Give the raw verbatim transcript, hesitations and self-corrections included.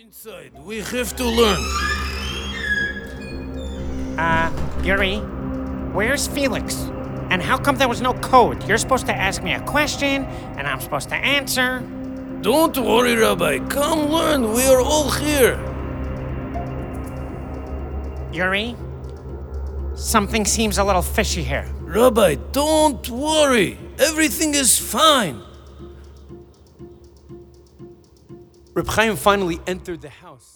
inside. We have to learn. Uh, Yuri, where's Felix? And how come there was no code? You're supposed to ask me a question, and I'm supposed to answer. Don't worry, Rabbi. Come learn. We are all here. Yuri, something seems a little fishy here. Rabbi, don't worry. Everything is fine. Reb Chaim finally entered the house.